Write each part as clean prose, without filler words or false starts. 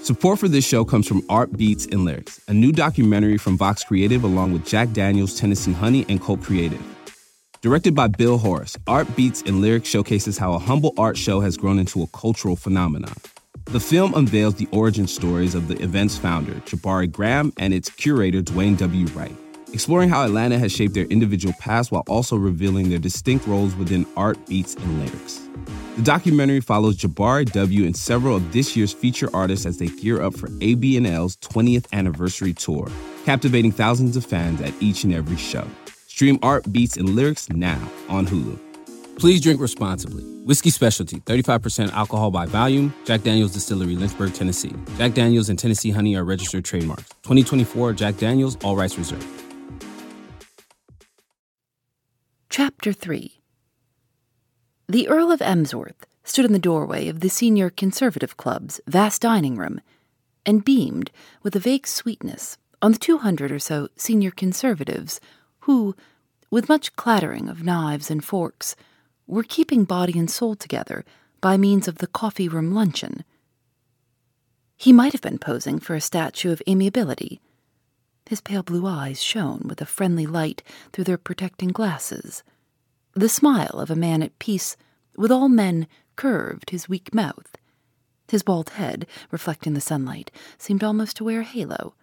Support for this show comes from Art Beats and Lyrics, a new documentary from Vox Creative along with Jack Daniels, Tennessee Honey, and Cult Creative. Directed by Bill Horace, Art Beats and Lyrics showcases how a humble art show has grown into a cultural phenomenon. The film unveils the origin stories of the event's founder, Jabari Graham, and its curator, Dwayne W. Wright, exploring how Atlanta has shaped their individual paths while also revealing their distinct roles within Art Beats and Lyrics. The documentary follows Jabari W. and several of this year's feature artists as they gear up for ABNL's 20th anniversary tour, captivating thousands of fans at each and every show. Stream Art Beats and Lyrics now on Hulu. Please drink responsibly. Whiskey Specialty, 35% alcohol by volume. Jack Daniels Distillery, Lynchburg, Tennessee. Jack Daniels and Tennessee Honey are registered trademarks. 2024 Jack Daniels, all rights reserved. Chapter 3. The Earl of Emsworth stood in the doorway of the Senior Conservative Club's vast dining room and beamed with a vague sweetness on the 200 or so senior conservatives who, with much clattering of knives and forks, were keeping body and soul together by means of the coffee-room luncheon. He might have been posing for a statue of amiability. His pale blue eyes shone with a friendly light through their protecting glasses. The smile of a man at peace with all men curved his weak mouth. His bald head, reflecting the sunlight, seemed almost to wear a halo.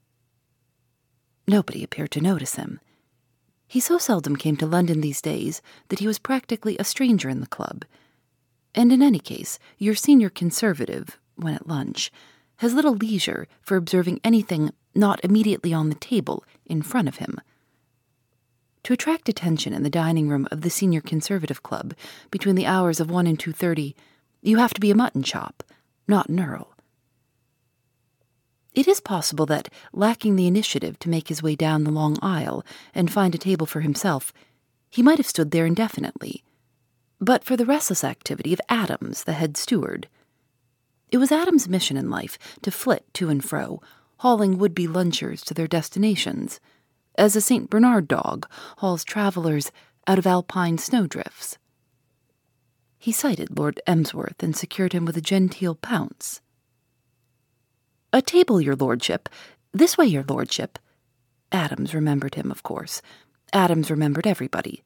Nobody appeared to notice him. He so seldom came to London these days that he was practically a stranger in the club. And in any case, your senior conservative, when at lunch, has little leisure for observing anything not immediately on the table in front of him. To attract attention in the dining room of the Senior Conservative Club between the hours of 1 and 2:30, you have to be a mutton chop, not an earl. It is possible that, lacking the initiative to make his way down the long aisle and find a table for himself, he might have stood there indefinitely, but for the restless activity of Adams, the head steward. It was Adams' mission in life to flit to and fro, hauling would-be lunchers to their destinations, as a St. Bernard dog hauls travelers out of alpine snowdrifts. He sighted Lord Emsworth and secured him with a genteel pounce. "A table, your lordship. This way, your lordship." Adams remembered him, of course. Adams remembered everybody.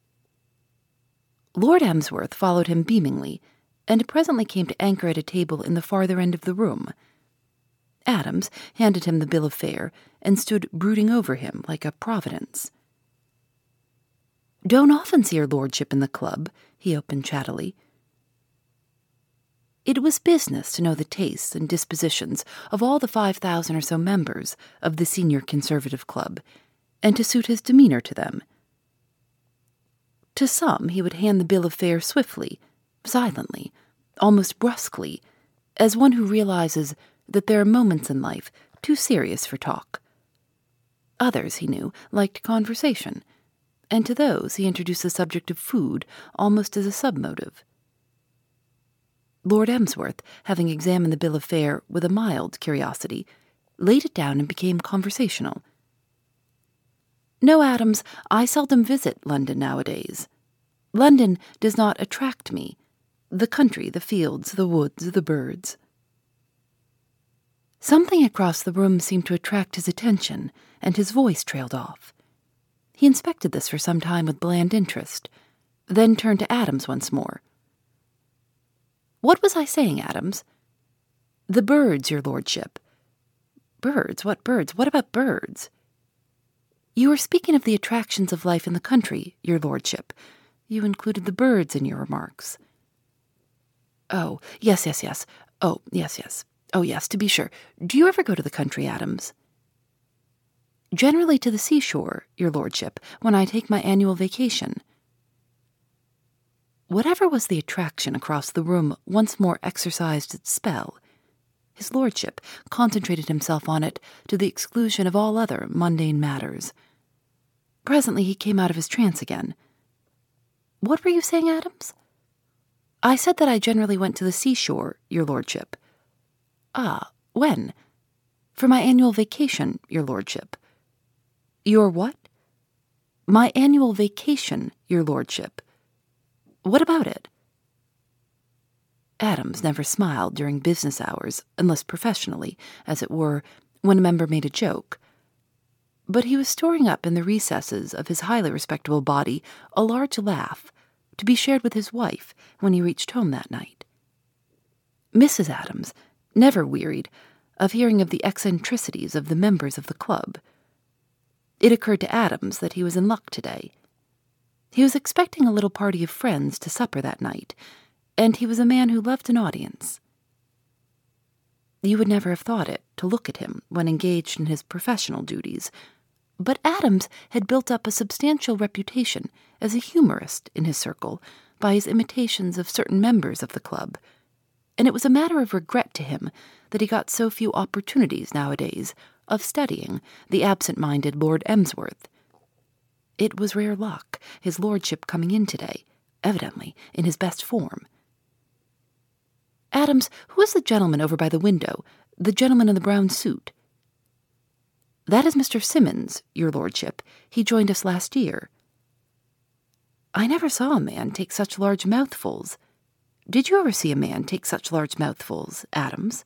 Lord Emsworth followed him beamingly, and presently came to anchor at a table in the farther end of the room. Adams handed him the bill of fare and stood brooding over him like a providence. "Don't often see your lordship in the club," he opened chattily. It was business to know the tastes and dispositions of all the 5,000 or so members of the Senior Conservative Club, and to suit his demeanor to them. To some he would hand the bill of fare swiftly, silently, almost brusquely, as one who realizes that there are moments in life too serious for talk. Others, he knew, liked conversation, and to those he introduced the subject of food almost as a submotive. Lord Emsworth, having examined the bill of fare with a mild curiosity, laid it down and became conversational. "No, Adams, I seldom visit London nowadays. London does not attract me. The country, the fields, the woods, the birds." Something across the room seemed to attract his attention, and his voice trailed off. He inspected this for some time with bland interest, then turned to Adams once more. "What was I saying, Adams?" "The birds, your lordship." "Birds? What birds? What about birds?" "You were speaking of the attractions of life in the country, your lordship. You included the birds in your remarks." "Oh, yes. Oh, yes. Oh, yes, to be sure. Do you ever go to the country, Adams?" "Generally to the seashore, your lordship, when I take my annual vacation." Whatever was the attraction across the room once more exercised its spell. His lordship concentrated himself on it to the exclusion of all other mundane matters. Presently he came out of his trance again. "What were you saying, Adams?" "I said that I generally went to the seashore, your lordship." "Ah, when?" "For my annual vacation, your lordship." "Your what?" "My annual vacation, your lordship." "What about it?" Adams never smiled during business hours, unless professionally, as it were, when a member made a joke. But he was storing up in the recesses of his highly respectable body a large laugh to be shared with his wife when he reached home that night. Mrs. Adams never wearied of hearing of the eccentricities of the members of the club. It occurred to Adams that he was in luck today. He was expecting a little party of friends to supper that night, and he was a man who loved an audience. You would never have thought it to look at him when engaged in his professional duties, but Adams had built up a substantial reputation as a humorist in his circle by his imitations of certain members of the club, and it was a matter of regret to him that he got so few opportunities nowadays of studying the absent-minded Lord Emsworth. It was rare luck, his lordship coming in today, evidently in his best form. "Adams, who is the gentleman over by the window, the gentleman in the brown suit?" "That is Mr. Simmons, your lordship. He joined us last year." "I never saw a man take such large mouthfuls. Did you ever see a man take such large mouthfuls, Adams?"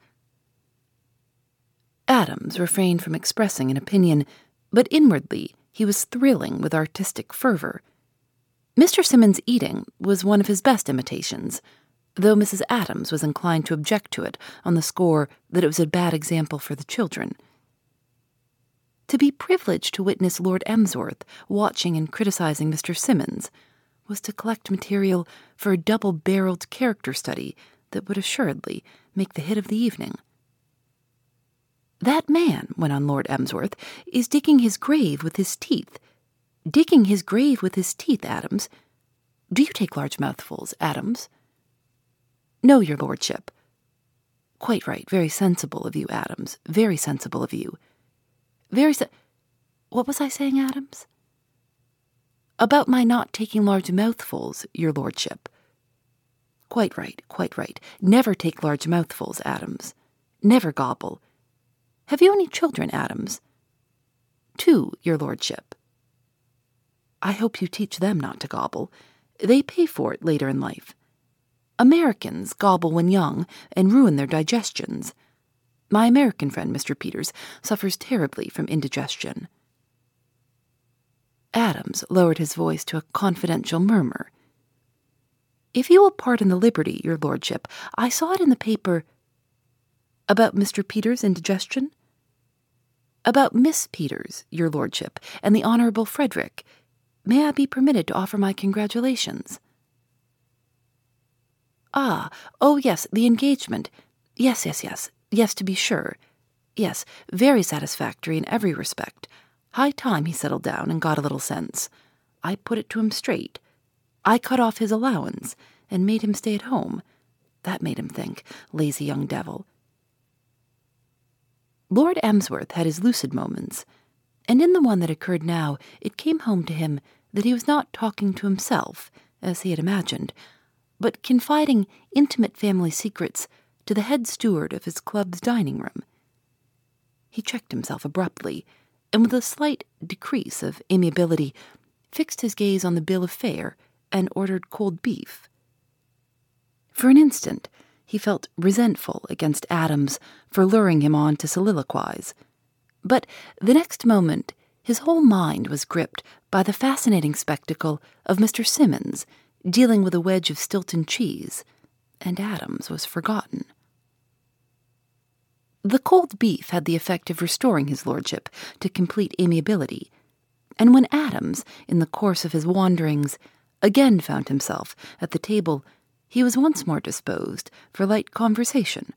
Adams refrained from expressing an opinion, but inwardly he was thrilling with artistic fervor. Mr. Simmons' eating was one of his best imitations, though Mrs. Adams was inclined to object to it on the score that it was a bad example for the children. To be privileged to witness Lord Emsworth watching and criticizing Mr. Simmons was to collect material for a double-barreled character study that would assuredly make the hit of the evening. "That man," went on Lord Emsworth, "is digging his grave with his teeth. Digging his grave with his teeth, Adams. Do you take large mouthfuls, Adams?" "No, your lordship." "Quite right. Very sensible of you, Adams. Very sensible of you. What was I saying, Adams?" "About my not taking large mouthfuls, your lordship." "Quite right, quite right. Never take large mouthfuls, Adams. Never gobble. Have you any children, Adams?" "Two, your lordship." "I hope you teach them not to gobble. They pay for it later in life. Americans gobble when young and ruin their digestions. My American friend, Mr. Peters, suffers terribly from indigestion." Adams lowered his voice to a confidential murmur. "If you will pardon the liberty, your lordship, I saw it in the paper—" "About Mr. Peters' indigestion?" "About Miss Peters, your lordship, and the Honorable Frederick. May I be permitted to offer my congratulations?" Oh yes, the engagement. Yes, to be sure. Yes, very satisfactory in every respect. High time he settled down and got a little sense. I put it to him straight. I cut off his allowance and made him stay at home. That made him think, lazy young devil." Lord Emsworth had his lucid moments, and in the one that occurred now it came home to him that he was not talking to himself, as he had imagined, but confiding intimate family secrets to the head steward of his club's dining room. He checked himself abruptly, and with a slight decrease of amiability, fixed his gaze on the bill of fare and ordered cold beef. For an instant, he felt resentful against Adams for luring him on to soliloquize, but the next moment his whole mind was gripped by the fascinating spectacle of Mr. Simmons dealing with a wedge of Stilton cheese, and Adams was forgotten. The cold beef had the effect of restoring his lordship to complete amiability, and when Adams, in the course of his wanderings, again found himself at the table, he was once more disposed for light conversation.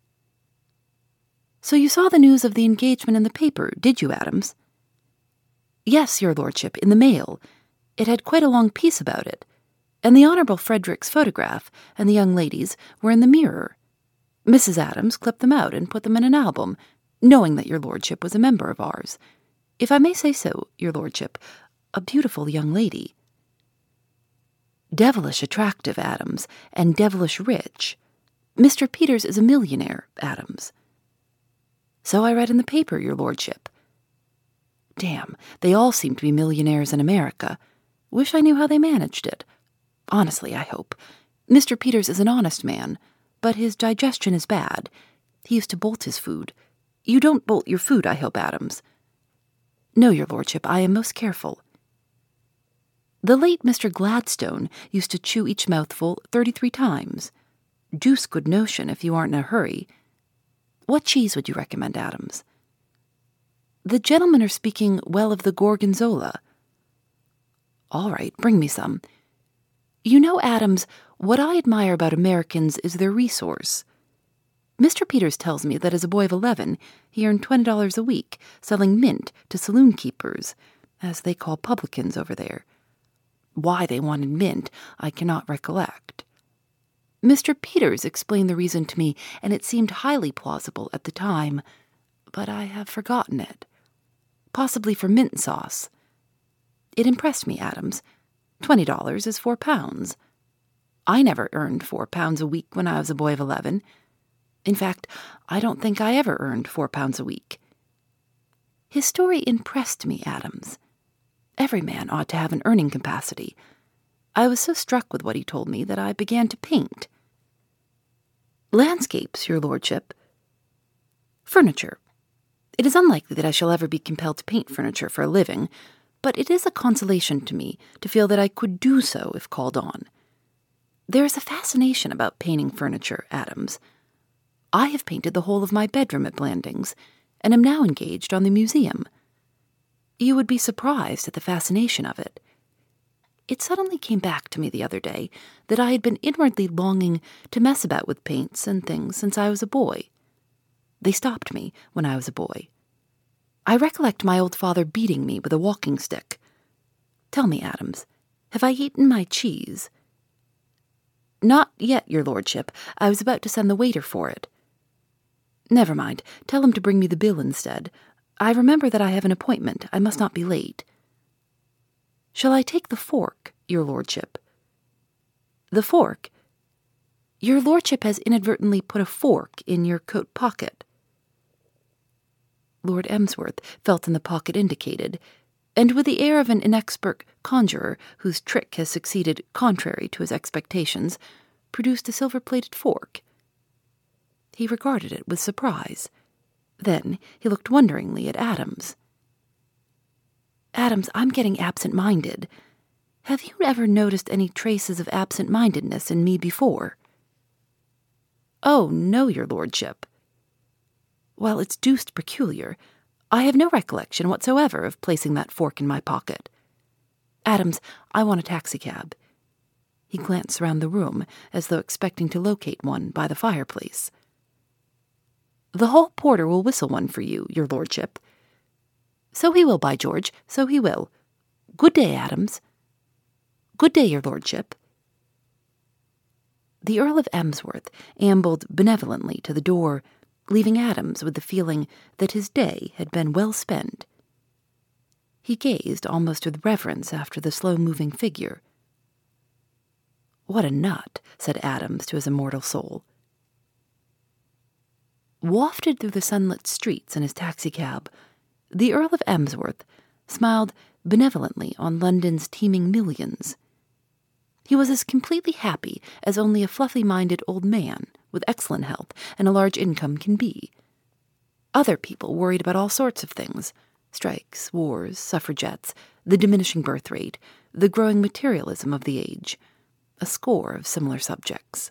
"So you saw the news of the engagement in the paper, did you, Adams?" "Yes, your lordship, in the Mail. It had quite a long piece about it, and the Honorable Frederick's photograph and the young lady's were in the Mirror. Mrs. Adams clipped them out and put them in an album, knowing that your lordship was a member of ours. If I may say so, your lordship, a beautiful young lady." "Devilish attractive, Adams, and devilish rich. Mr. Peters is a millionaire, Adams." "So I read in the paper, your lordship." "Damn, they all seem to be millionaires in America. Wish I knew how they managed it. Honestly, I hope. Mr. Peters is an honest man. but his digestion is bad. He used to bolt his food. You don't bolt your food, I hope, Adams." "No, your lordship, I am most careful." "The late Mr. Gladstone used to chew each mouthful 33 times. Deuce good notion if you aren't in a hurry. What cheese would you recommend, Adams?" "The gentlemen are speaking well of the Gorgonzola." "All right, bring me some. You know, Adams, what I admire about Americans is their resource. Mr. Peters tells me that as a boy of 11, he earned $20 a week selling mint to saloon keepers, as they call publicans over there. Why they wanted mint, I cannot recollect. Mr. Peters explained the reason to me, and it seemed highly plausible at the time, but I have forgotten it. Possibly for mint sauce. It impressed me, Adams. $20 is £4. I never earned £4 a week when I was a boy of 11. In fact, I don't think I ever earned £4 a week. His story impressed me, Adams. Every man ought to have an earning capacity. I was so struck with what he told me that I began to paint." "Landscapes, your lordship." "Furniture. It is unlikely that I shall ever be compelled to paint furniture for a living, but it is a consolation to me to feel that I could do so if called on. There is a fascination about painting furniture, Adams. I have painted the whole of my bedroom at Blandings, and am now engaged on the museum. You would be surprised at the fascination of it. It suddenly came back to me the other day that I had been inwardly longing to mess about with paints and things since I was a boy. They stopped me when I was a boy. I recollect my old father beating me with a walking stick. Tell me, Adams, have I eaten my cheese?" "Not yet, your lordship. I was about to send the waiter for it." "Never mind. Tell him to bring me the bill instead. I remember that I have an appointment. I must not be late." "Shall I take the fork, your lordship?" "The fork? Your lordship has inadvertently put a fork in your coat pocket." Lord Emsworth felt in the pocket indicated, and with the air of an inexpert conjurer whose trick has succeeded contrary to his expectations, produced a silver-plated fork. He regarded it with surprise. Then he looked wonderingly at Adams. "Adams, I'm getting absent-minded. Have you ever noticed any traces of absent-mindedness in me before?" "Oh, no, your lordship." "Well, it's deuced peculiar. I have no recollection whatsoever of placing that fork in my pocket. Adams, I want a taxicab." He glanced around the room as though expecting to locate one by the fireplace. "The hall porter will whistle one for you, your lordship." "So he will, by George, so he will. Good day, Adams." "Good day, your lordship." The Earl of Emsworth ambled benevolently to the door, leaving Adams with the feeling that his day had been well spent. He gazed almost with reverence after the slow-moving figure. "What a nut," said Adams to his immortal soul. Wafted through the sunlit streets in his taxicab, the Earl of Emsworth smiled benevolently on London's teeming millions. He was as completely happy as only a fluffy-minded old man with excellent health and a large income can be. Other people worried about all sorts of things: strikes, wars, suffragettes, the diminishing birth rate, the growing materialism of the age, a score of similar subjects.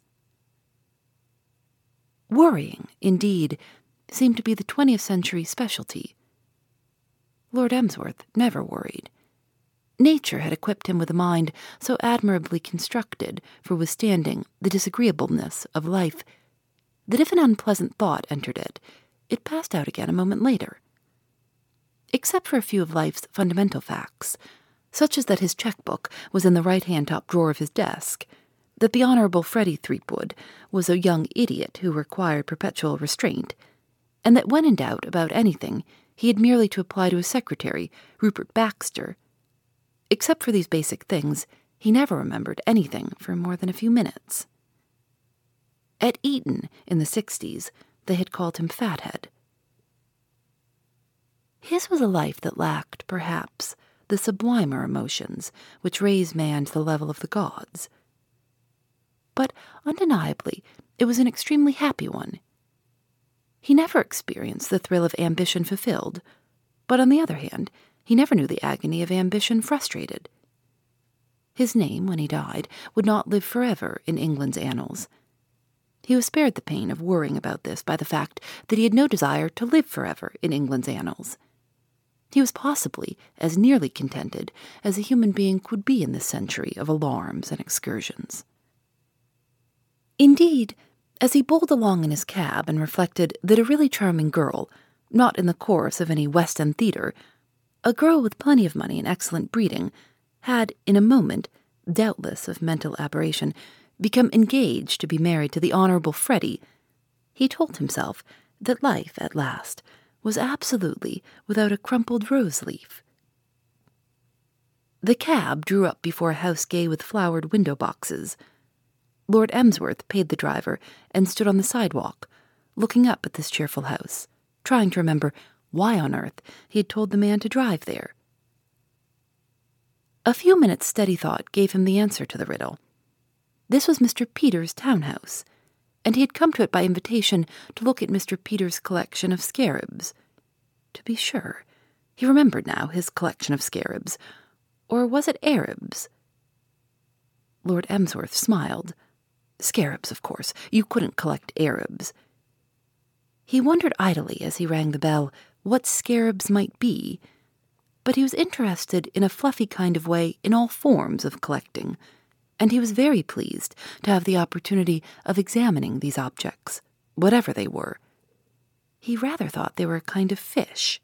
Worrying, indeed, seemed to be the 20th century specialty. Lord Emsworth never worried. Nature had equipped him with a mind so admirably constructed for withstanding the disagreeableness of life that if an unpleasant thought entered it, it passed out again a moment later. Except for a few of life's fundamental facts, such as that his checkbook was in the right-hand top drawer of his desk, that the Honorable Freddie Threepwood was a young idiot who required perpetual restraint, and that when in doubt about anything, he had merely to apply to his secretary, Rupert Baxter. Except for these basic things, he never remembered anything for more than a few minutes. At Eton, in the 60s, they had called him Fathead. His was a life that lacked, perhaps, the sublimer emotions which raise man to the level of the gods. But undeniably, it was an extremely happy one. He never experienced the thrill of ambition fulfilled, but on the other hand, he never knew the agony of ambition frustrated. His name, when he died, would not live forever in England's annals. He was spared the pain of worrying about this by the fact that he had no desire to live forever in England's annals. He was possibly as nearly contented as a human being could be in this century of alarms and excursions. Indeed, as he bowled along in his cab and reflected that a really charming girl, not in the chorus of any West End theatre, a girl with plenty of money and excellent breeding, had, in a moment, doubtless of mental aberration, become engaged to be married to the Honourable Freddie, he told himself that life, at last, was absolutely without a crumpled rose-leaf. The cab drew up before a house gay with flowered window-boxes. Lord Emsworth paid the driver and stood on the sidewalk, looking up at this cheerful house, trying to remember why on earth he had told the man to drive there. A few minutes' steady thought gave him the answer to the riddle. This was Mr. Peters' townhouse, and he had come to it by invitation to look at Mr. Peters' collection of scarabs. To be sure, he remembered now his collection of scarabs. Or was it Arabs? Lord Emsworth smiled. Scarabs, of course. You couldn't collect Arabs. He wondered idly as he rang the bell what scarabs might be, but he was interested in a fluffy kind of way in all forms of collecting, and he was very pleased to have the opportunity of examining these objects, whatever they were. He rather thought they were a kind of fish.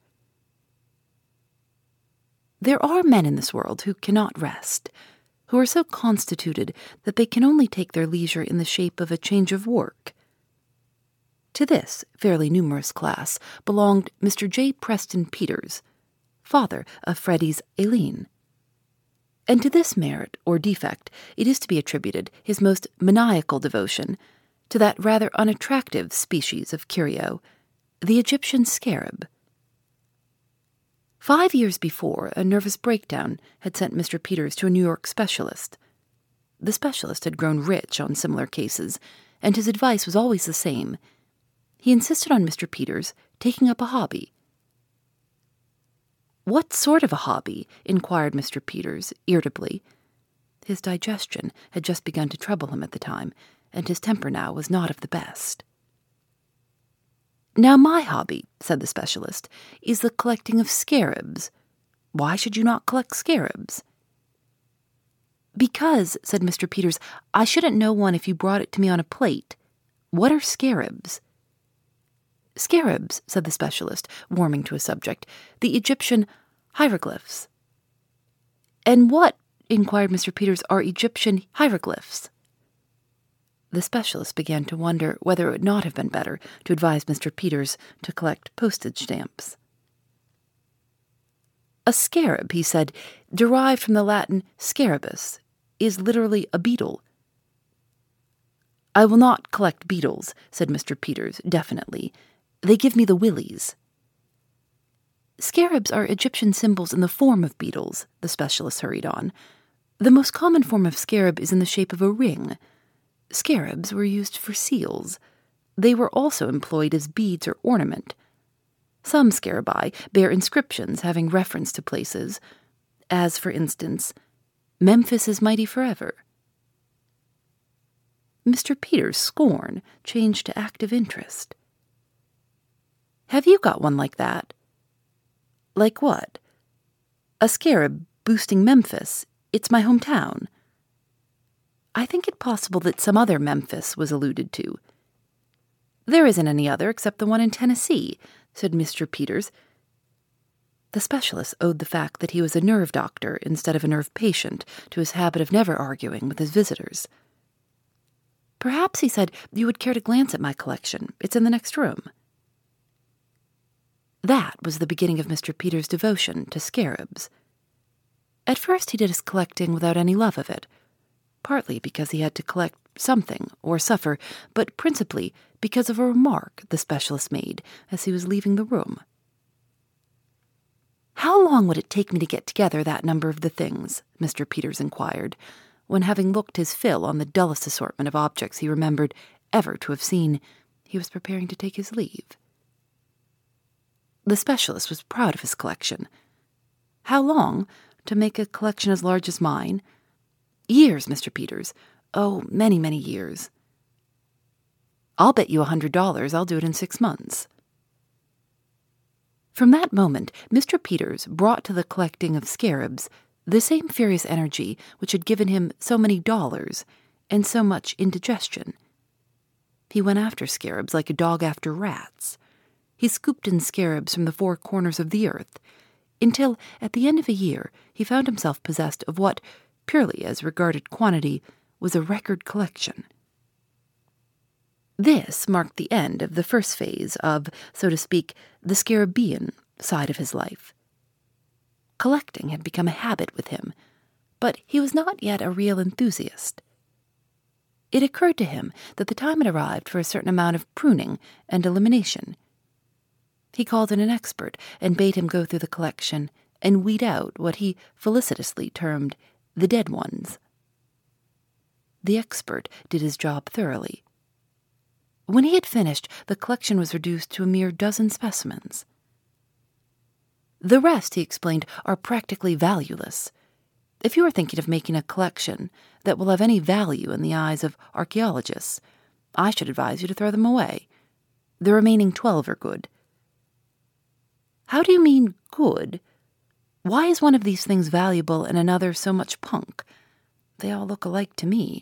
There are men in this world who cannot rest, who are so constituted that they can only take their leisure in the shape of a change of work. To this fairly numerous class belonged Mr. J. Preston Peters, father of Freddie's Aileen. And to this merit or defect it is to be attributed his most maniacal devotion to that rather unattractive species of curio, the Egyptian scarab. 5 years before, a nervous breakdown had sent Mr. Peters to a New York specialist. The specialist had grown rich on similar cases, and his advice was always the same. He insisted on Mr. Peters taking up a hobby. "What sort of a hobby?" inquired Mr. Peters, irritably. His digestion had just begun to trouble him at the time, and his temper now was not of the best. "Now my hobby," said the specialist, "is the collecting of scarabs. Why should you not collect scarabs?" "Because," said Mr. Peters, "I shouldn't know one if you brought it to me on a plate. What are scarabs?" "Scarabs," said the specialist, warming to his subject, "the Egyptian hieroglyphs." "And what," inquired Mr. Peters, "are Egyptian hieroglyphs?" The specialist began to wonder whether it would not have been better to advise Mr. Peters to collect postage stamps. "A scarab," he said, "derived from the Latin scarabus, is literally a beetle." "I will not collect beetles," said Mr. Peters, definitely. "They give me the willies." "Scarabs are Egyptian symbols in the form of beetles," the specialist hurried on. "The most common form of scarab is in the shape of a ring. Scarabs were used for seals. They were also employed as beads or ornament. Some scarabaei bear inscriptions having reference to places, as, for instance, Memphis is mighty forever." Mr. Peters' scorn changed to active interest. "Have you got one like that?" "Like what?" "A scarab boosting Memphis. It's my hometown." "I think it possible that some other Memphis was alluded to." "There isn't any other except the one in Tennessee," said Mr. Peters. The specialist owed the fact that he was a nerve doctor instead of a nerve patient to his habit of never arguing with his visitors. "Perhaps," he said, "you would care to glance at my collection. It's in the next room." That was the beginning of Mr. Peters' devotion to scarabs. At first he did his collecting without any love of it, partly because he had to collect something or suffer, but principally because of a remark the specialist made as he was leaving the room. "How long would it take me to get together that number of the things?" Mr. Peters inquired, when, having looked his fill on the dullest assortment of objects he remembered, ever to have seen, he was preparing to take his leave. The specialist was proud of his collection. How long to make a collection as large as mine? Years, Mr. Peters. Oh, many, many years. I'll bet you $100 I'll do it in 6 months. From that moment, Mr. Peters brought to the collecting of scarabs the same furious energy which had given him so many dollars and so much indigestion. He went after scarabs like a dog after rats. He scooped in scarabs from the 4 corners of the earth, until, at the end of a year, he found himself possessed of what, purely as regarded quantity, was a record collection. This marked the end of the first phase of, so to speak, the scarabaean side of his life. Collecting had become a habit with him, but he was not yet a real enthusiast. It occurred to him that the time had arrived for a certain amount of pruning and elimination. He called in an expert and bade him go through the collection and weed out what he felicitously termed the dead ones. The expert did his job thoroughly. When he had finished, the collection was reduced to a mere dozen specimens. The rest, he explained, are practically valueless. If you are thinking of making a collection that will have any value in the eyes of archaeologists, I should advise you to throw them away. The remaining 12 are good. How do you mean good? Why is one of these things valuable and another so much punk? They all look alike to me.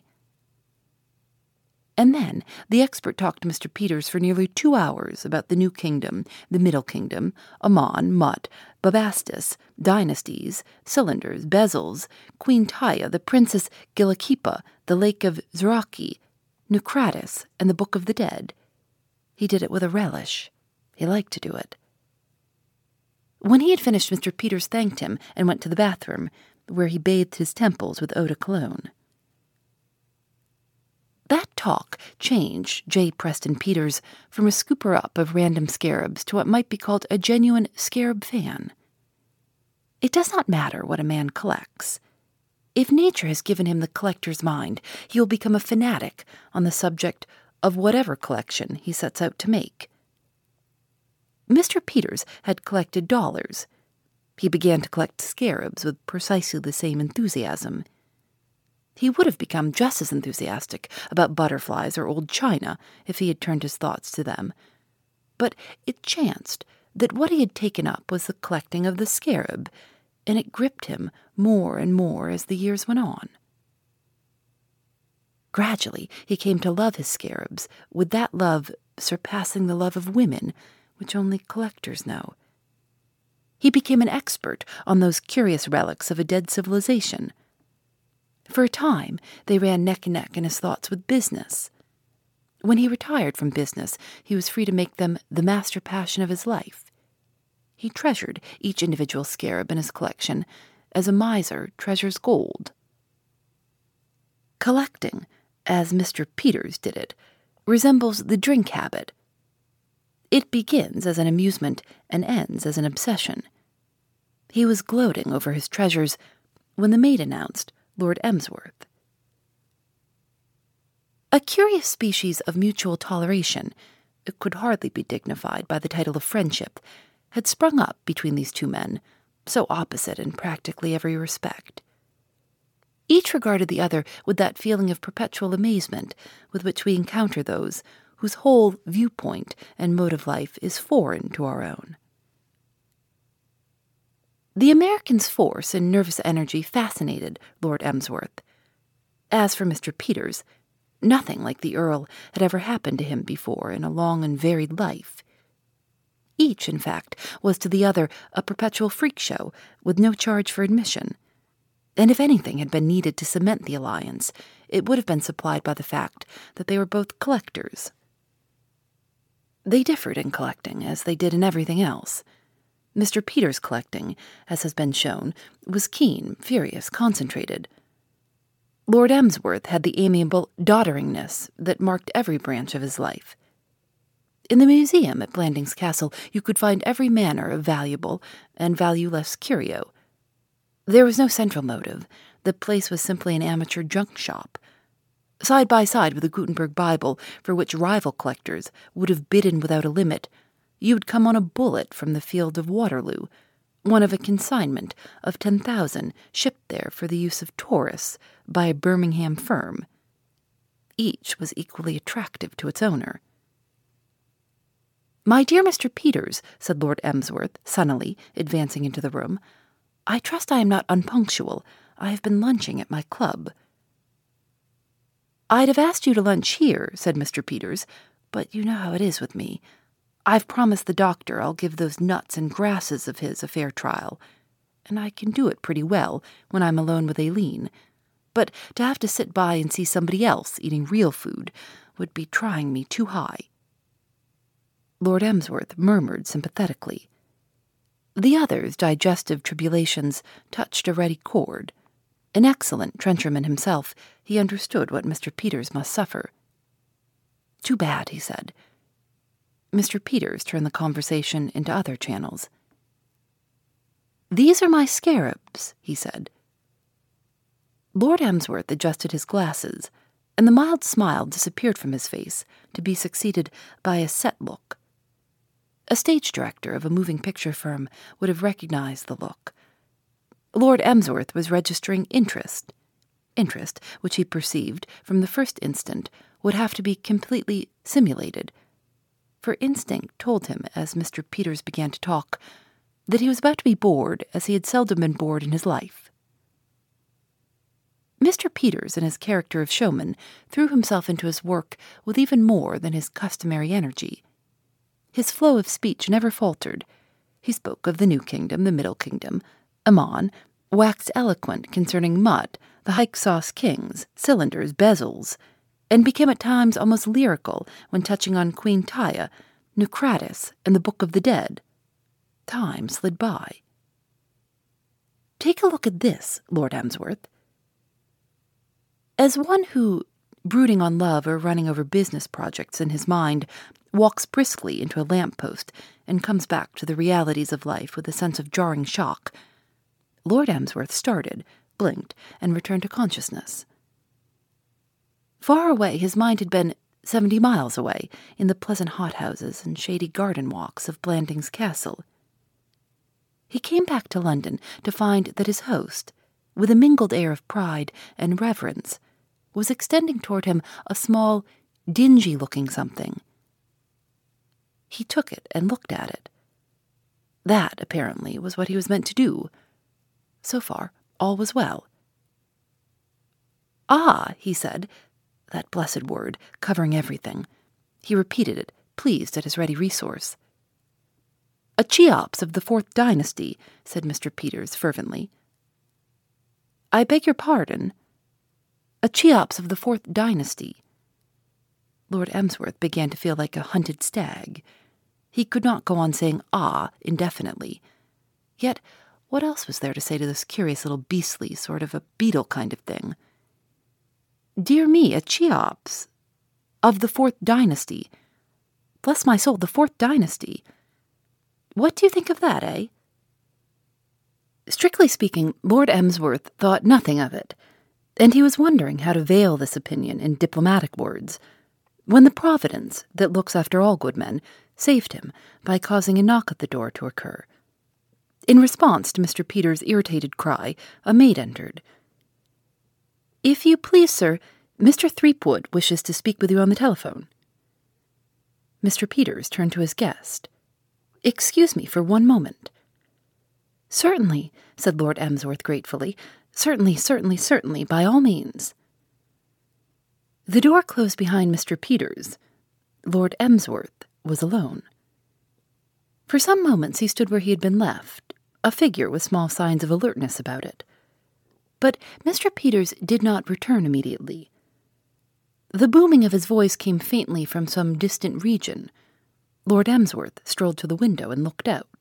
And then the expert talked to Mr. Peters for nearly 2 hours about the New Kingdom, the Middle Kingdom, Ammon, Mut, Bubastis, dynasties, cylinders, bezels, Queen Taia, the Princess Gilakhipa, the Lake of Zraki, Naucratis, and the Book of the Dead. He did it with a relish. He liked to do it. When he had finished, Mr. Peters thanked him and went to the bathroom, where he bathed his temples with eau de cologne. That talk changed J. Preston Peters from a scooper-up of random scarabs to what might be called a genuine scarab fan. It does not matter what a man collects. If nature has given him the collector's mind, he will become a fanatic on the subject of whatever collection he sets out to make. Mr. Peters had collected dollars. He began to collect scarabs with precisely the same enthusiasm. He would have become just as enthusiastic about butterflies or old china if he had turned his thoughts to them. But it chanced that what he had taken up was the collecting of the scarab, and it gripped him more and more as the years went on. Gradually he came to love his scarabs, with that love surpassing the love of women, which only collectors know. He became an expert on those curious relics of a dead civilization. For a time, they ran neck and neck in his thoughts with business. When he retired from business, he was free to make them the master passion of his life. He treasured each individual scarab in his collection as a miser treasures gold. Collecting, as Mr. Peters did it, resembles the drink habit. It begins as an amusement and ends as an obsession. He was gloating over his treasures when the maid announced Lord Emsworth. A curious species of mutual toleration, it could hardly be dignified by the title of friendship, had sprung up between these two men, so opposite in practically every respect. Each regarded the other with that feeling of perpetual amazement with which we encounter those whose whole viewpoint and mode of life is foreign to our own. The American's force and nervous energy fascinated Lord Emsworth. As for Mr. Peters, nothing like the Earl had ever happened to him before in a long and varied life. Each, in fact, was to the other a perpetual freak show with no charge for admission. And if anything had been needed to cement the alliance, it would have been supplied by the fact that they were both collectors. They differed in collecting, as they did in everything else. Mr. Peters' collecting, as has been shown, was keen, furious, concentrated. Lord Emsworth had the amiable dodderingness that marked every branch of his life. In the museum at Blandings Castle you could find every manner of valuable and valueless curio. There was no central motive. The place was simply an amateur junk shop. Side by side with the Gutenberg Bible, for which rival collectors would have bidden without a limit, you would come on a bullet from the field of Waterloo, one of a consignment of 10,000 shipped there for the use of tourists by a Birmingham firm. Each was equally attractive to its owner. "My dear Mr. Peters," said Lord Emsworth, sunnily, advancing into the room, "I trust I am not unpunctual. I have been lunching at my club." "I'd have asked you to lunch here," said Mr. Peters, "but you know how it is with me. I've promised the doctor I'll give those nuts and grasses of his a fair trial, and I can do it pretty well when I'm alone with Aileen, but to have to sit by and see somebody else eating real food would be trying me too high." Lord Emsworth murmured sympathetically. The other's digestive tribulations touched a ready chord. An excellent trencherman himself, he understood what Mr. Peters must suffer. "Too bad," he said. Mr. Peters turned the conversation into other channels. "These are my scarabs," he said. Lord Emsworth adjusted his glasses, and the mild smile disappeared from his face to be succeeded by a set look. A stage director of a moving picture firm would have recognized the look. Lord Emsworth was registering interest which he perceived from the first instant would have to be completely simulated. For instinct told him, as Mr. Peters began to talk, that he was about to be bored as he had seldom been bored in his life. Mr. Peters, in his character of showman, threw himself into his work with even more than his customary energy. His flow of speech never faltered. He spoke of the New Kingdom, the Middle Kingdom, Ammon, waxed eloquent concerning Mutt, the Hyksos kings, cylinders, bezels, and became at times almost lyrical when touching on Queen Taia, Naucratis, and the Book of the Dead. Time slid by. "Take a look at this, Lord Emsworth." As one who, brooding on love or running over business projects in his mind, walks briskly into a lamp-post and comes back to the realities of life with a sense of jarring shock, Lord Emsworth started, blinked, and returned to consciousness. Far away his mind had been 70 miles away, in the pleasant hothouses and shady garden walks of Blandings Castle. He came back to London to find that his host, with a mingled air of pride and reverence, was extending toward him a small, dingy-looking something. He took it and looked at it. That, apparently, was what he was meant to do. So far, all was well. "Ah," he said, that blessed word, covering everything. He repeated it, pleased at his ready resource. "A Cheops of the 4th dynasty," said Mr. Peters fervently. "I beg your pardon?" "A Cheops of the 4th dynasty." Lord Emsworth began to feel like a hunted stag. He could not go on saying "ah" indefinitely. Yet, what else was there to say to this curious little beastly sort of a beetle kind of thing? "Dear me, a Cheops of the 4th dynasty. Bless my soul, the 4th dynasty. What do you think of that, eh?" Strictly speaking, Lord Emsworth thought nothing of it, and he was wondering how to veil this opinion in diplomatic words, when the Providence that looks after all good men saved him by causing a knock at the door to occur. In response to Mr. Peters' irritated cry, a maid entered. "If you please, sir, Mr. Threepwood wishes to speak with you on the telephone." Mr. Peters turned to his guest. "Excuse me for one moment." "Certainly," said Lord Emsworth gratefully. Certainly, by all means." The door closed behind Mr. Peters. Lord Emsworth was alone. For some moments he stood where he had been left, a figure with small signs of alertness about it. But Mr. Peters did not return immediately. The booming of his voice came faintly from some distant region. Lord Emsworth strolled to the window and looked out.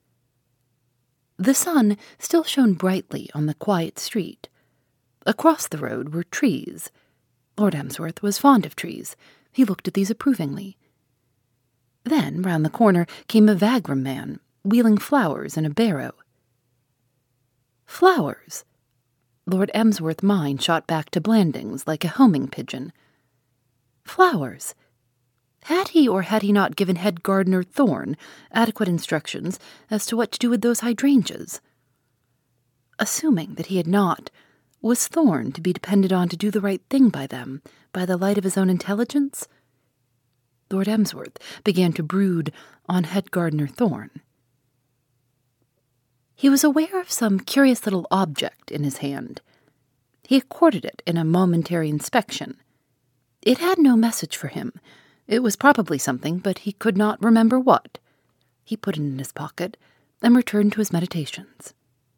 The sun still shone brightly on the quiet street. Across the road were trees. Lord Emsworth was fond of trees. He looked at these approvingly. Then, round the corner, came a vagrom man, wheeling flowers in a barrow. Flowers! Lord Emsworth's mind shot back to Blandings like a homing pigeon. Flowers. Had he or had he not given head gardener Thorne adequate instructions as to what to do with those hydrangeas? Assuming that he had not, was Thorne to be depended on to do the right thing by them, by the light of his own intelligence? Lord Emsworth began to brood on head gardener Thorne. He was aware of some curious little object in his hand. He accorded it in a momentary inspection. It had no message for him. It was probably something, but he could not remember what. He put it in his pocket and returned to his meditations.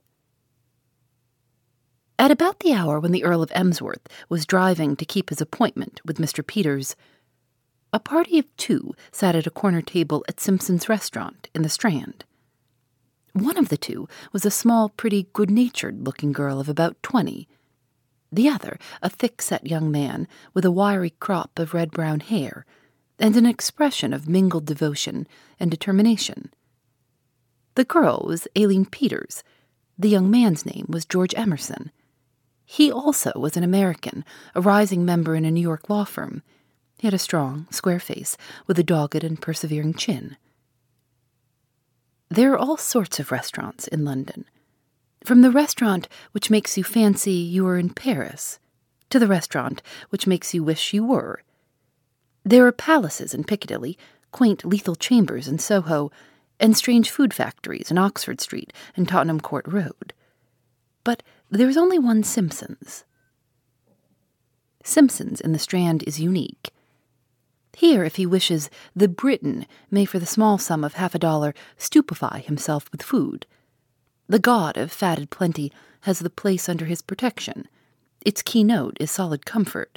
At about the hour when the Earl of Emsworth was driving to keep his appointment with Mr. Peters, a party of 2 sat at a corner table at Simpson's restaurant in the Strand. One of the 2 was a small, pretty, good-natured-looking girl of about 20. The other, a thick-set young man with a wiry crop of red-brown hair and an expression of mingled devotion and determination. The girl was Aileen Peters. The young man's name was George Emerson. He also was an American, a rising member in a New York law firm. He had a strong, square face with a dogged and persevering chin. There are all sorts of restaurants in London, from the restaurant which makes you fancy you are in Paris to the restaurant which makes you wish you were. There are palaces in Piccadilly, quaint lethal chambers in Soho, and strange food factories in Oxford Street and Tottenham Court Road. But there is only one Simpson's. Simpson's in the Strand is unique. Here, if he wishes, the Briton may for the small sum of $50 stupefy himself with food. The god of fatted plenty has the place under his protection. Its keynote is solid comfort.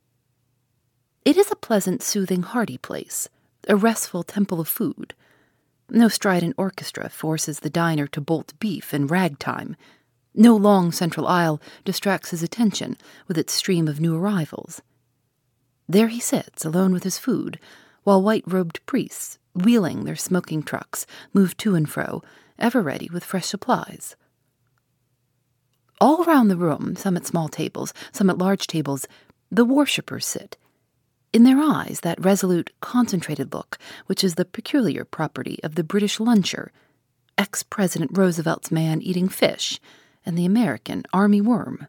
It is a pleasant, soothing, hearty place, a restful temple of food. No strident orchestra forces the diner to bolt beef in ragtime. No long central aisle distracts his attention with its stream of new arrivals. There he sits, alone with his food, while white-robed priests, wheeling their smoking trucks, move to and fro, ever ready with fresh supplies. All round the room, some at small tables, some at large tables, the worshippers sit. In their eyes, that resolute, concentrated look, which is the peculiar property of the British luncher, ex-President Roosevelt's man eating fish, and the American army worm.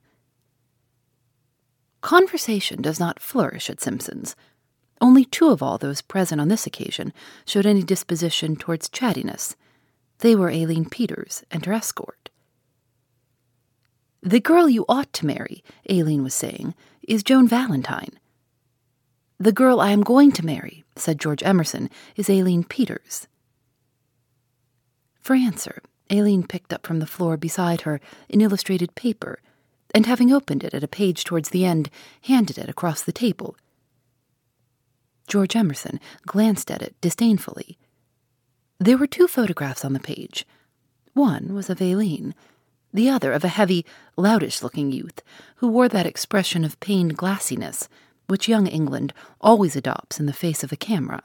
Conversation does not flourish at Simpson's. Only 2 of all those present on this occasion showed any disposition towards chattiness. They were Aileen Peters and her escort. "The girl you ought to marry," Aileen was saying, "is Joan Valentine." "The girl I am going to marry," said George Emerson, "is Aileen Peters." For answer, Aileen picked up from the floor beside her an illustrated paper, and having opened it at a page towards the end, handed it across the table. George Emerson glanced at it disdainfully. There were 2 photographs on the page. One was of Aileen, the other of a heavy, loutish-looking youth who wore that expression of pained glassiness which young England always adopts in the face of a camera.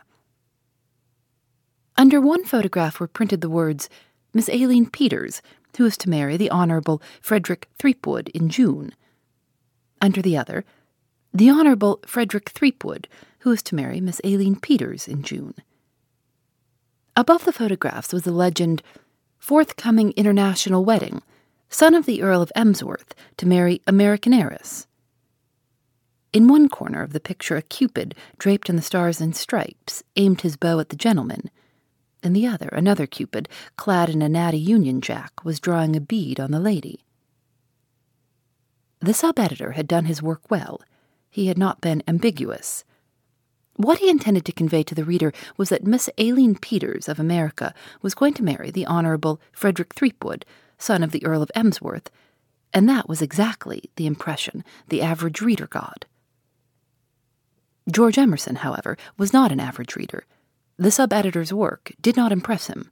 Under one photograph were printed the words, "Miss Aileen Peters, who is to marry the Honourable Frederick Threepwood in June." Under the other, "The Honourable Frederick Threepwood, who is to marry Miss Aileen Peters in June." Above the photographs was the legend, "Forthcoming international wedding, son of the Earl of Emsworth to marry American heiress." In one corner of the picture a Cupid, draped in the stars and stripes, aimed his bow at the gentleman. In the other, another Cupid, clad in a natty Union Jack, was drawing a bead on the lady. The sub-editor had done his work well. He had not been ambiguous. What he intended to convey to the reader was that Miss Aileen Peters of America was going to marry the Honourable Frederick Threepwood, son of the Earl of Emsworth, and that was exactly the impression the average reader got. George Emerson, however, was not an average reader. The sub-editor's work did not impress him.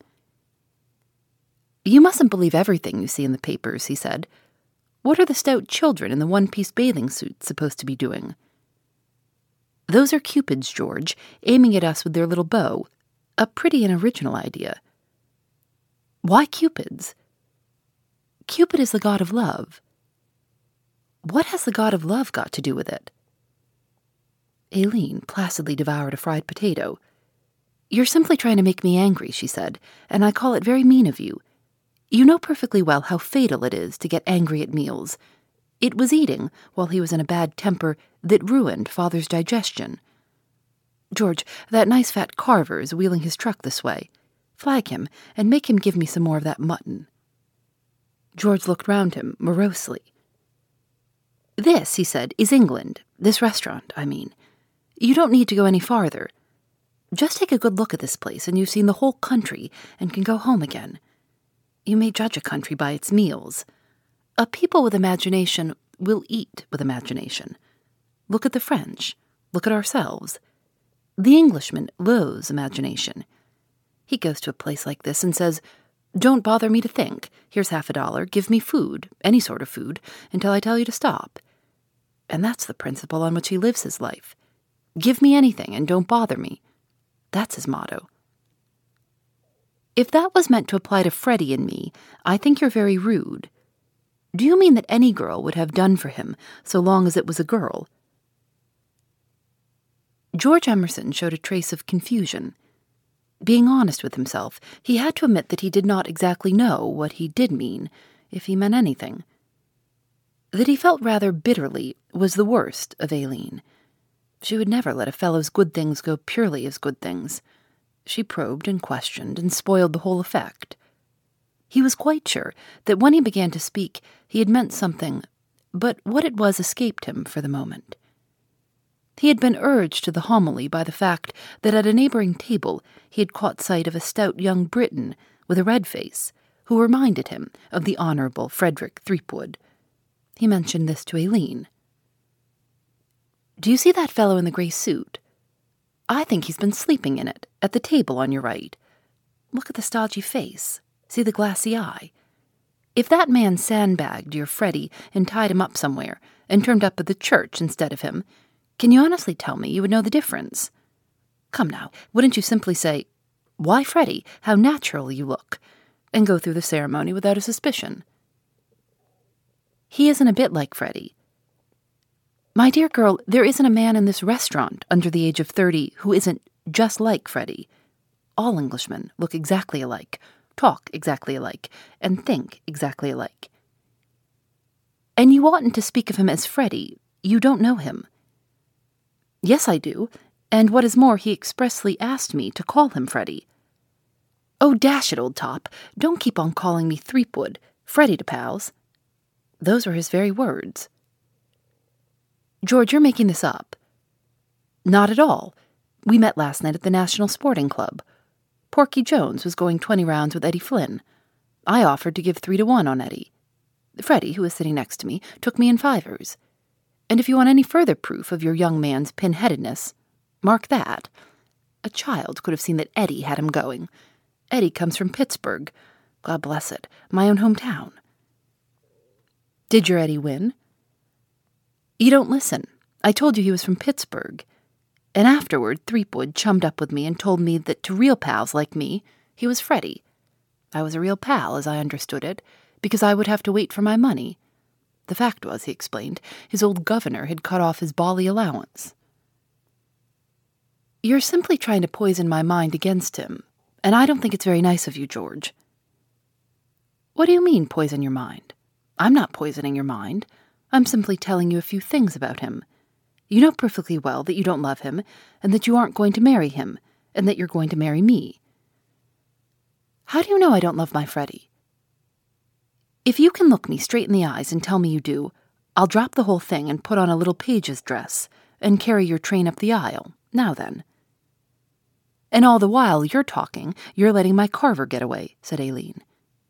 "You mustn't believe everything you see in the papers," he said. "What are the stout children in the one-piece bathing suits supposed to be doing?" "Those are Cupids, George, aiming at us with their little bow. A pretty and original idea." "Why Cupids?" "Cupid is the god of love." What has the god of love got to do with it? Aileen placidly devoured a fried potato. You're simply trying to make me angry, she said, and I call it very mean of you. You know perfectly well how fatal it is to get angry at meals. It was eating, while he was in a bad temper, that ruined Father's digestion. George, that nice fat Carver is wheeling his truck this way. Flag him, and make him give me some more of that mutton. George looked round him morosely. This, he said, is England. This restaurant, I mean. You don't need to go any farther. Just take a good look at this place, and you've seen the whole country, and can go home again. You may judge a country by its meals. A people with imagination will eat with imagination. Look at the French. Look at ourselves. The Englishman loathes imagination. He goes to a place like this and says, "Don't bother me to think. Here's $50. Give me food, any sort of food, until I tell you to stop." And that's the principle on which he lives his life. Give me anything and don't bother me. That's his motto. If that was meant to apply to Freddie and me, I think you're very rude. Do you mean that any girl would have done for him, so long as it was a girl? George Emerson showed a trace of confusion. Being honest with himself, he had to admit that he did not exactly know what he did mean, if he meant anything. That he felt rather bitterly was the worst of Aileen. She would never let a fellow's good things go purely as good things. She probed and questioned and spoiled the whole effect. He was quite sure that when he began to speak, he had meant something, but what it was escaped him for the moment. He had been urged to the homily by the fact that at a neighboring table he had caught sight of a stout young Briton with a red face, who reminded him of the Honourable Frederick Threepwood. He mentioned this to Aileen. "Do you see that fellow in the grey suit? I think he's been sleeping in it, at the table on your right. Look at the stodgy face. See the glassy eye. If that man sandbagged your Freddie and tied him up somewhere, and turned up at the church instead of him, can you honestly tell me you would know the difference? Come now, wouldn't you simply say, 'Why, Freddie, how natural you look,' and go through the ceremony without a suspicion?" He isn't a bit like Freddie. My dear girl, there isn't a man in this restaurant under the age of 30 who isn't just like Freddie. All Englishmen look exactly alike, talk exactly alike, and think exactly alike. And you oughtn't to speak of him as Freddie. You don't know him. Yes, I do, and what is more, he expressly asked me to call him Freddie. Oh, dash it, old top, don't keep on calling me Threepwood, Freddie to pals. Those were his very words. George, you're making this up. Not at all. We met last night at the National Sporting Club. Porky Jones was going 20 rounds with Eddie Flynn. I offered to give 3-1 on Eddie. Freddie, who was sitting next to me, took me in fivers. And if you want any further proof of your young man's pin-headedness, mark that. A child could have seen that Eddie had him going. Eddie comes from Pittsburgh. God bless it, my own hometown. Did your Eddie win? You don't listen. I told you he was from Pittsburgh. And afterward, Threepwood chummed up with me and told me that to real pals like me, he was Freddie. I was a real pal, as I understood it, because I would have to wait for my money. The fact was, he explained, his old governor had cut off his bally allowance. You're simply trying to poison my mind against him, and I don't think it's very nice of you, George. What do you mean, poison your mind? I'm not poisoning your mind. I'm simply telling you a few things about him. You know perfectly well that you don't love him, and that you aren't going to marry him, and that you're going to marry me. How do you know I don't love my Freddie? If you can look me straight in the eyes and tell me you do, I'll drop the whole thing and put on a little page's dress, and carry your train up the aisle. Now then. And all the while you're talking, you're letting my Carver get away, said Aileen.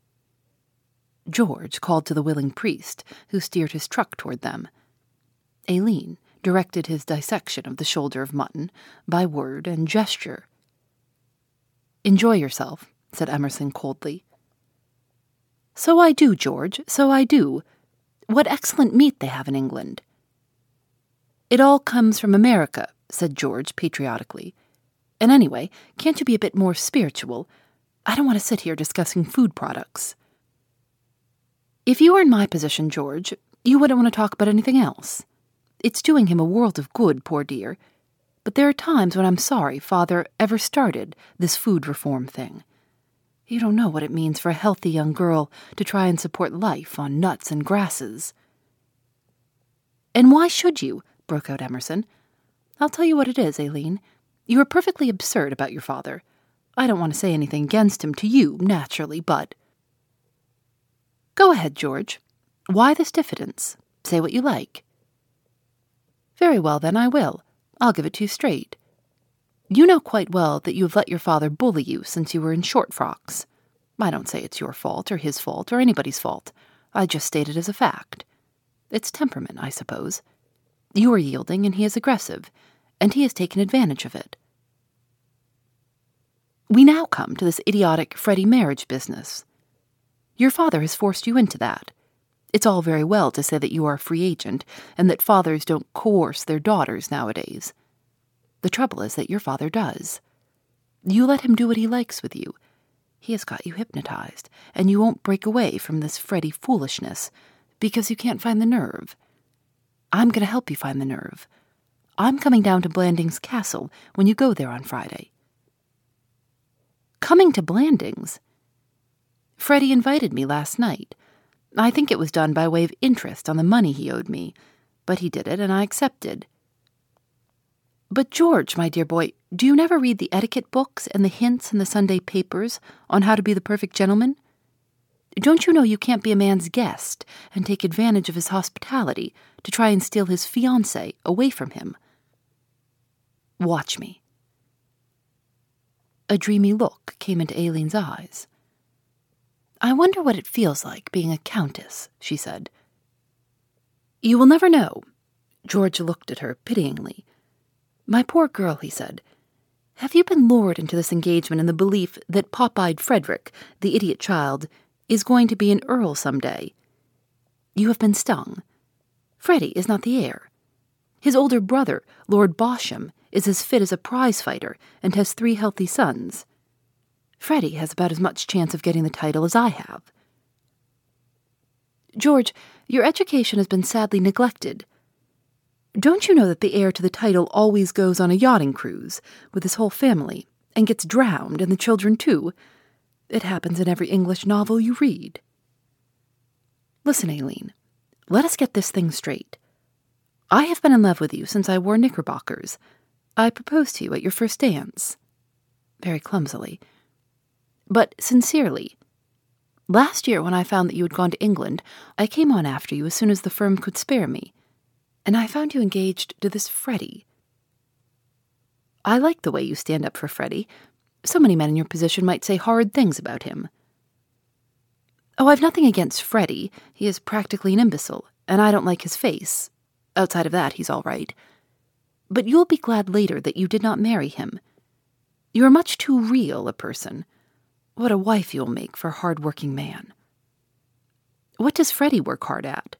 George called to the willing priest, who steered his truck toward them. Aileen directed his dissection of the shoulder of mutton by word and gesture. "Enjoy yourself," said Emerson coldly. "So I do, George, so I do. What excellent meat they have in England." "It all comes from America," said George patriotically. "And anyway, can't you be a bit more spiritual? I don't want to sit here discussing food products." "If you were in my position, George, You wouldn't want to talk about anything else. It's doing him a world of good, poor dear. But there are times when I'm sorry Father ever started this food reform thing. You don't know what it means for a healthy young girl to try and support life on nuts and grasses." "And why should you?" broke out Emerson. "I'll tell you what it is, Aileen. You are perfectly absurd about your father. I don't want to say anything against him to you, naturally, but—" "Go ahead, George. Why this diffidence? Say what you like." "Very well, then, I will. I'll give it to you straight. You know quite well that you have let your father bully you since you were in short frocks. I don't say it's your fault or his fault or anybody's fault. I just state it as a fact. It's temperament, I suppose. You are yielding and he is aggressive, and he has taken advantage of it. We now come to this idiotic Freddie marriage business. Your father has forced you into that. It's all very well to say that you are a free agent and that fathers don't coerce their daughters nowadays. The trouble is that your father does. You let him do what he likes with you. He has got you hypnotized, and you won't break away from this Freddie foolishness because you can't find the nerve. I'm going to help you find the nerve. I'm coming down to Blandings Castle when you go there on Friday." "Coming to Blandings?" "Freddie invited me last night. I think it was done by way of interest on the money he owed me, but he did it and I accepted." "But George, my dear boy, do you never read the etiquette books and the hints in the Sunday papers on how to be the perfect gentleman? Don't you know you can't be a man's guest and take advantage of his hospitality to try and steal his fiancée away from him? Watch me." A dreamy look came into Aileen's eyes. "I wonder what it feels like being a countess," she said. "You will never know." George looked at her pityingly. "My poor girl," he said, "have you been lured into this engagement in the belief that pop-eyed Frederick, the idiot child, is going to be an earl some day? You have been stung. Freddie is not the heir. His older brother, Lord Bosham, is as fit as a prize fighter and has 3 healthy sons. Freddie has about as much chance of getting the title as I have. George, your education has been sadly neglected. Don't you know that the heir to the title always goes on a yachting cruise with his whole family and gets drowned, and the children too? It happens in every English novel you read. Listen, Aileen, let us get this thing straight. I have been in love with you since I wore knickerbockers. I proposed to you at your first dance. Very clumsily. But sincerely. Last year, when I found that you had gone to England, I came on after you as soon as the firm could spare me, and I found you engaged to this Freddie. I like the way you stand up for Freddie. So many men in your position might say horrid things about him. Oh, I've nothing against Freddie. He is practically an imbecile, and I don't like his face. Outside of that, he's all right. But you'll be glad later that you did not marry him. You are much too real a person. What a wife you'll make for a hard-working man. What does Freddie work hard at?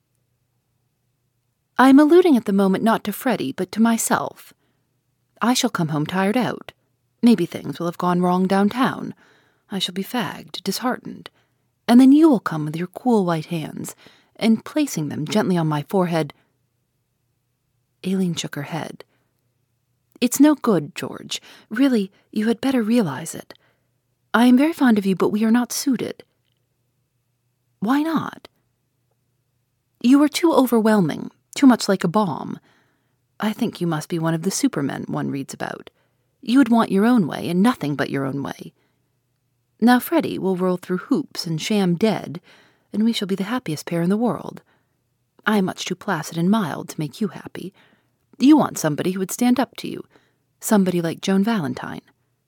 I am alluding at the moment not to Freddie, but to myself. I shall come home tired out. Maybe things will have gone wrong downtown. I shall be fagged, disheartened. And then you will come with your cool white hands, and placing them gently on my forehead. Aileen shook her head. It's no good, George. Really, you had better realize it. I am very fond of you, but we are not suited. Why not? You are too overwhelming, too much like a bomb. I think you must be one of the supermen one reads about. You would want your own way, and nothing but your own way. Now Freddie will roll through hoops and sham dead, and we shall be the happiest pair in the world. I am much too placid and mild to make you happy. You want somebody who would stand up to you, somebody like Joan Valentine.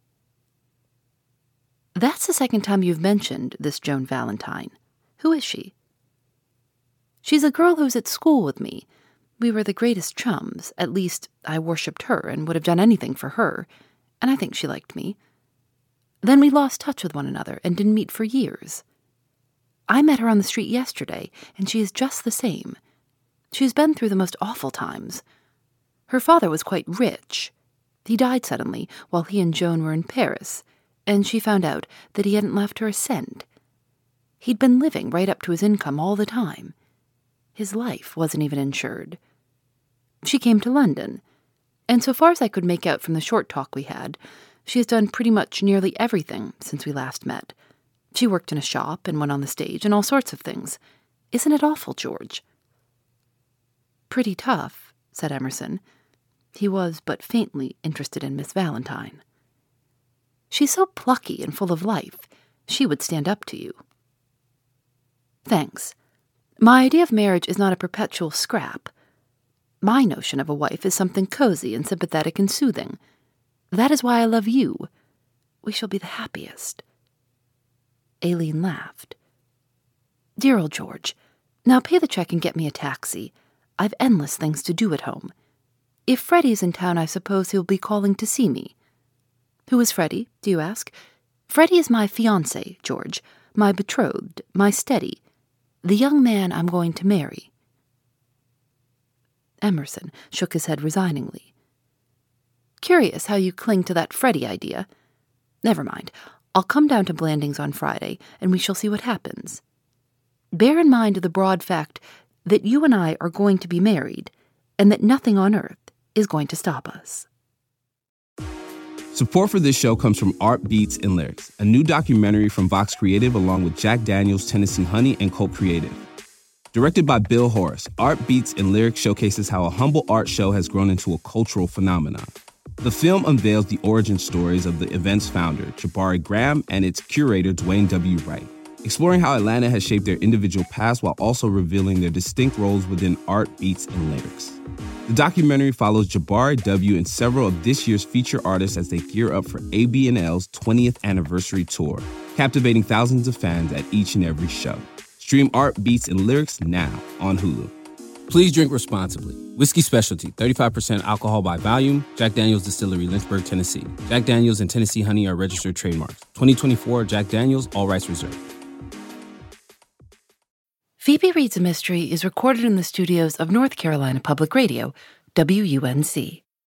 That's the second time you've mentioned this Joan Valentine. Who is she? She's a girl who's at school with me. We were the greatest chums. At least, I worshipped her and would have done anything for her, and I think she liked me. Then we lost touch with one another and didn't meet for years. I met her on the street yesterday, and she is just the same. She has been through the most awful times. Her father was quite rich. He died suddenly while he and Joan were in Paris, and she found out that he hadn't left her a cent. He'd been living right up to his income all the time. His life wasn't even insured. She came to London, and so far as I could make out from the short talk we had, she has done pretty much nearly everything since we last met. She worked in a shop and went on the stage and all sorts of things. Isn't it awful, George? Pretty tough, said Emerson. He was but faintly interested in Miss Valentine. She's so plucky and full of life. She would stand up to you. Thanks. My idea of marriage is not a perpetual scrap. My notion of a wife is something cozy and sympathetic and soothing. That is why I love you. We shall be the happiest. Aileen laughed. Dear old George, now pay the check and get me a taxi. I've endless things to do at home. If Freddie's in town, I suppose he'll be calling to see me. Who is Freddie, do you ask? Freddie is my fiancé, George, my betrothed, my steady, the young man I'm going to marry. Emerson shook his head resigningly. Curious how you cling to that Freddie idea. Never mind. I'll come down to Blandings on Friday, and we shall see what happens. Bear in mind the broad fact that you and I are going to be married, and that nothing on earth is going to stop us. Support for this show comes from Art Beats and Lyrics, a new documentary from Vox Creative along with Jack Daniels, Tennessee Honey, and Colt Creative. Directed by Bill Horace, Art Beats and Lyrics showcases how a humble art show has grown into a cultural phenomenon. The film unveils the origin stories of the event's founder, Jabari Graham, and its curator, Dwayne W. Wright, exploring how Atlanta has shaped their individual paths while also revealing their distinct roles within art, beats, and lyrics. The documentary follows Jabari W. and several of this year's feature artists as they gear up for AB&L's 20th anniversary tour, captivating thousands of fans at each and every show. Stream Art, Beats, and Lyrics now on Hulu. Please drink responsibly. Whiskey Specialty, 35% alcohol by volume. Jack Daniel's Distillery, Lynchburg, Tennessee. Jack Daniel's and Tennessee Honey are registered trademarks. 2024 Jack Daniel's, all rights reserved. Phoebe Reads a Mystery is recorded in the studios of North Carolina Public Radio, WUNC.